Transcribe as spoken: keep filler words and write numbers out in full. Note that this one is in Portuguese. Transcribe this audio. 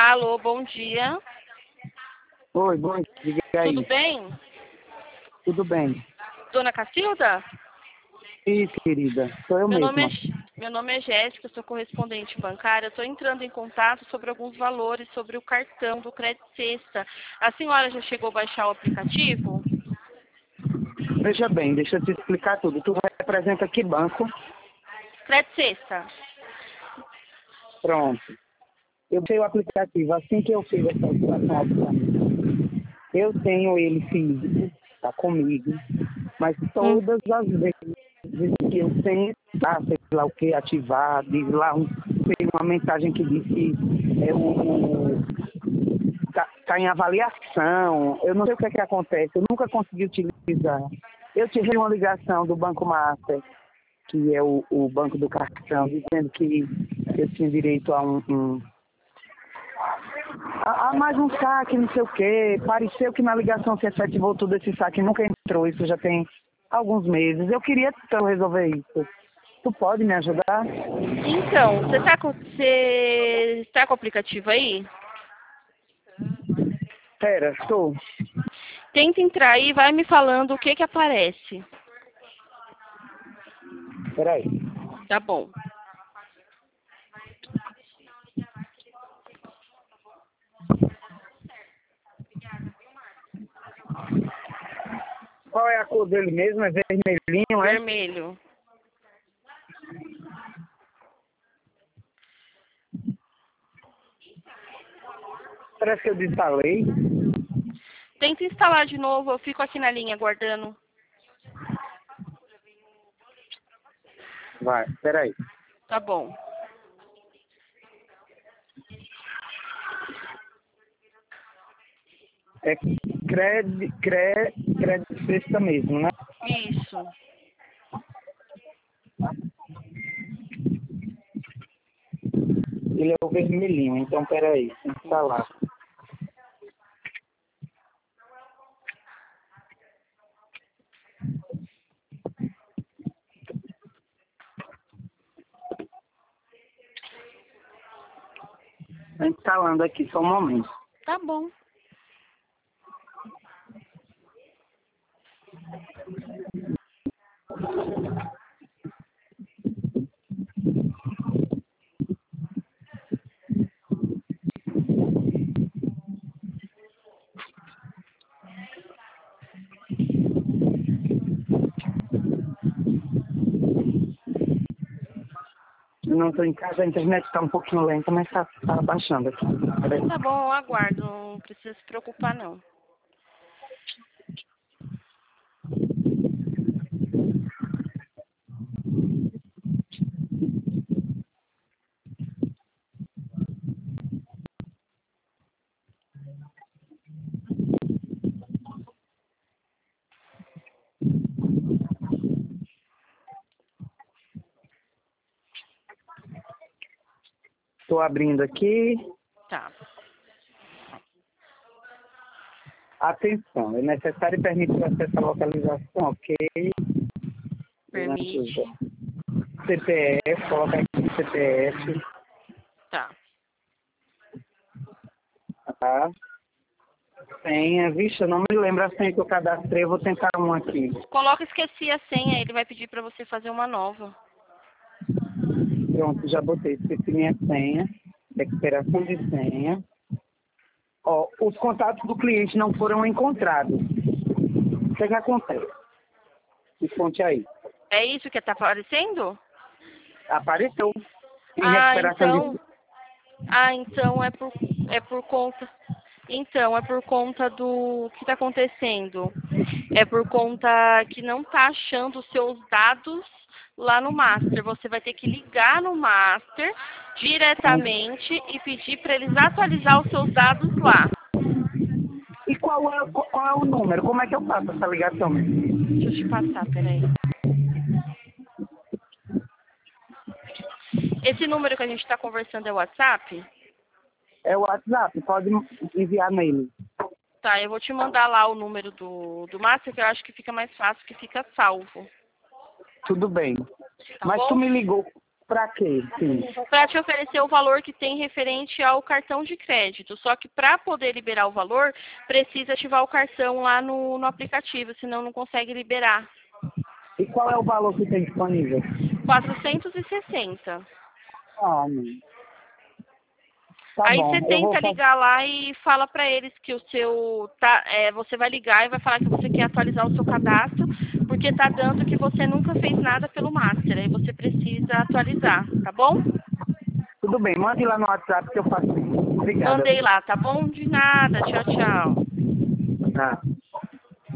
Alô, bom dia. Oi, bom dia. Aí. Tudo bem? Tudo bem. Dona Cacilda? Sim, querida. Sou eu Meu nome é, mesma. meu nome é Jéssica, sou correspondente bancária. Estou entrando em contato sobre alguns valores sobre o cartão do Crédito Sexta. A senhora já chegou a baixar o aplicativo? Veja bem, deixa eu te explicar tudo. Tu representa que banco? Crédito Sexta. Pronto. Eu tenho o aplicativo assim que eu fiz essa operação automática. Eu tenho ele físico, tá comigo, mas Hum. todas as vezes que eu tento, ah, sei lá o que, ativar, diz lá, um, tem uma mensagem que diz que é o, tá, tá em avaliação, eu não sei o que é que acontece, eu nunca consegui utilizar. Eu tive uma ligação do Banco Master, que é o, o banco do cartão, dizendo que eu tinha direito a um, um a, a mais um saque, não sei o quê. Pareceu que na ligação se efetivou tudo esse saque, nunca entrou, isso já tem alguns meses. Eu queria então resolver isso. Tu pode me ajudar? Então, você está com, você está com o aplicativo aí? Pera, estou. Tenta entrar aí e vai me falando o que que aparece. Peraí. Tá bom. Qual é a cor dele mesmo? É vermelhinho, é? Vermelho. Parece que eu desinstalei. Tenta instalar de novo, eu fico aqui na linha aguardando. Vai, peraí. Tá bom. É crédito, crédito, crédito sexta mesmo, né? Isso. Ele é o vermelhinho, então peraí, instalar. Tá instalando aqui, só um momento. Tá bom. Eu não estou em casa, a internet está um pouquinho lenta, mas está tá baixando aqui. Peraí. Tá bom, eu aguardo. Não precisa se preocupar, não. Estou abrindo aqui. Tá. Atenção, é necessário permitir o acesso à localização, ok? Permite. C P F, coloca aqui C P F, Tá. tá? Senha, vixe, eu não me lembro a senha que eu cadastrei, eu vou tentar um aqui. Coloca esqueci a senha, ele vai pedir pra você fazer uma nova. Pronto, já botei, esqueci minha senha, recuperação de senha. Ó, os contatos do cliente não foram encontrados. O que é que acontece? Me conte aí. É isso que tá aparecendo? Apareceu em Ah, recuperação então. de... Ah, então é por, é por conta. Então, é por conta do que está acontecendo. É por conta que não está achando os seus dados lá no Master. Você vai ter que ligar no Master diretamente e pedir para eles atualizar os seus dados lá. E qual é, qual é o número? Como é que eu faço essa ligação? Deixa eu te passar, peraí. Esse número que a gente está conversando é o WhatsApp? É o WhatsApp, pode enviar nele. Tá, eu vou te mandar lá o número do, do Master, que eu acho que fica mais fácil, que fica salvo. Tudo bem. Tá Mas bom? tu me ligou, Para quê? Sim. Para te oferecer o valor que tem referente ao cartão de crédito. Só que para poder liberar o valor, precisa ativar o cartão lá no, no aplicativo, senão não consegue liberar. E qual é o valor que tem disponível? quatrocentos e sessenta. Ah, não. Tá Aí bom. você Eu vou tenta fazer. ligar lá e fala para eles que o seu tá, é, você vai ligar e vai falar que você quer atualizar o seu cadastro, porque tá dando que você nunca fez nada pelo Master, aí você precisa atualizar, tá bom? Tudo bem, mande lá no WhatsApp que eu faço isso. Obrigada. Mandei lá, tá bom? De nada, tchau, tchau. Tá.